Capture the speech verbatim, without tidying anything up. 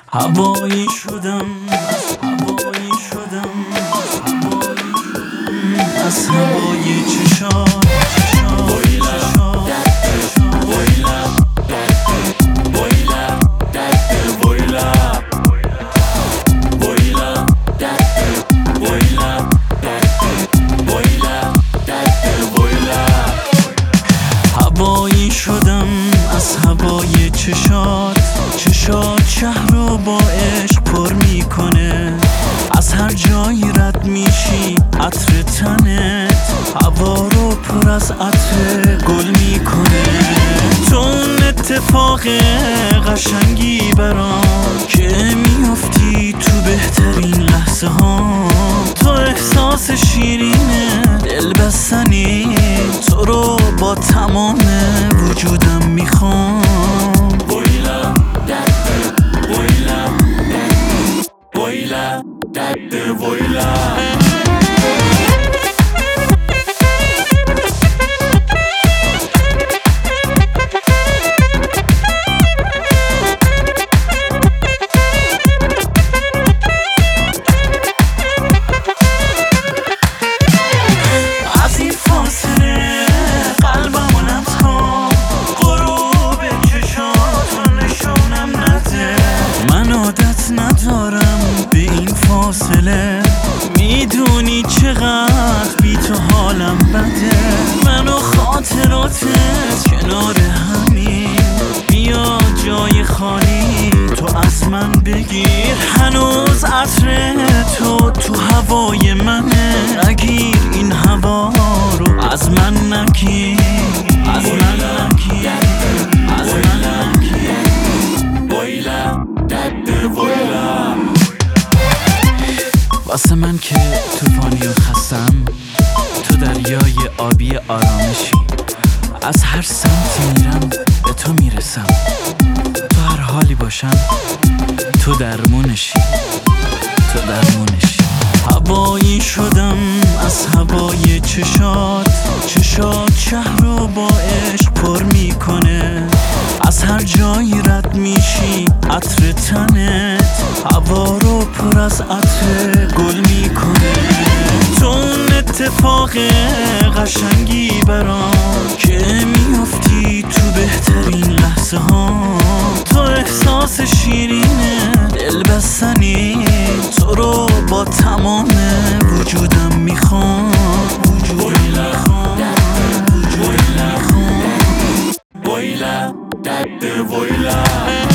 هوایی شدم هوایی شدم از هوای چشات هوایی شدم از هوای چشات چشات شهر رو با عشق پر میکنه، از هر جایی رد میشی عطر تنت هوا رو پر از عطر گل میکنه. تو اون اتفاق قشنگی برام که میافتی تو بهترین لحظه ها، تو احساس شیرینه دل بستنی، تو رو با تمام وجودم میخوام. Boyla, boyla, boyla, date boyla. ندارم به این فاصله، میدونی چقدر بی تو حالم بده. من و خاطراتت کنار همین، بیا جای خالی تو از من بگیر. هنوز عطر تو تو هوای منه، نگیر این هوا رو از من نگیر، از من نگیر، از من نگیر. Boyla, واسه من که توفانی و خستم، تو دریای آبی آرامشی، از هر سمتی میرم به تو میرسم. تو هر حالی باشم تو درمونشی، تو درمونشی. هوایی شدم از هوای چشات چشات شهر رو با عشق پر میکنه، از هر جایی رد میشی عطر تنت هوا رو پر از عطر گل میکنه. تو اون اتفاق قشنگی برام که میافتی تو بهترین لحظه ها، تو احساس شیرینه دل بستنی، تو رو با تمام وجودم میخوام. Boyla, date boyla.